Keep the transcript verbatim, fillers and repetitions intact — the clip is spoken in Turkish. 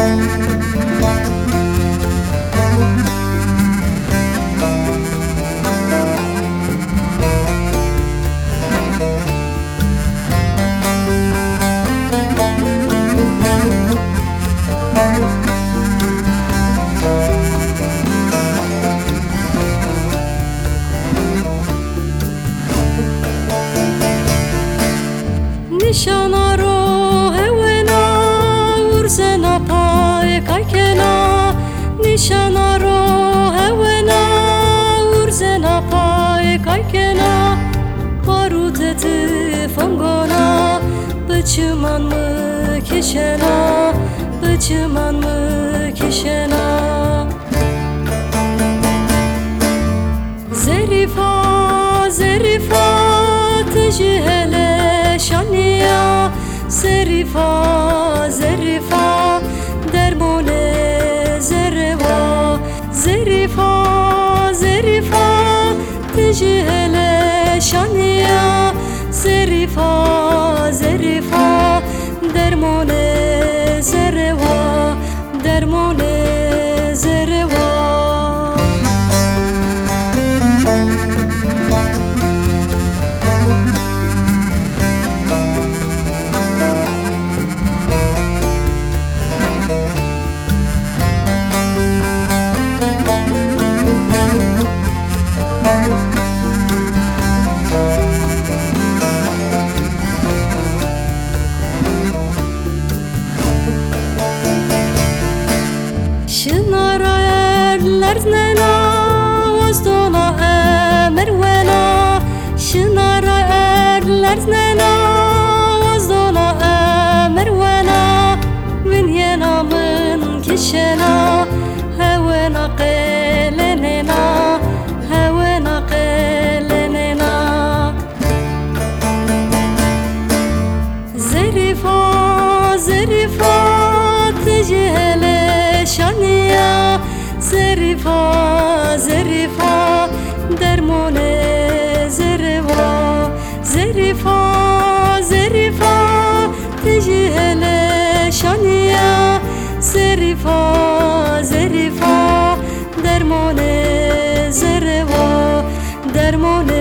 Nişana ro hevena urzena pay kaykena Nişana ro hevena urzena pay kaykena Barut eti fongona Bıçıman mı kişena Bıçıman mı kişena Zerifa zerifa tecihele şaniya Zerifa zerifa dermone zereva Zerifa zerifa tecihele şaniya Zerifa zerifa dermone zereva Dermone zereva Şınara erler nena Ozdona emir vela Şınara erler nena Ozdona emir vela Min yenamın kişena Hevena qelenena Hevena qelenena Zerifa zerifa tecihele şaniya Zerifa zerifa dermone zereva Zerifa zerifa tecihele şaniya Zerifa zerifa dermone zereva Dermone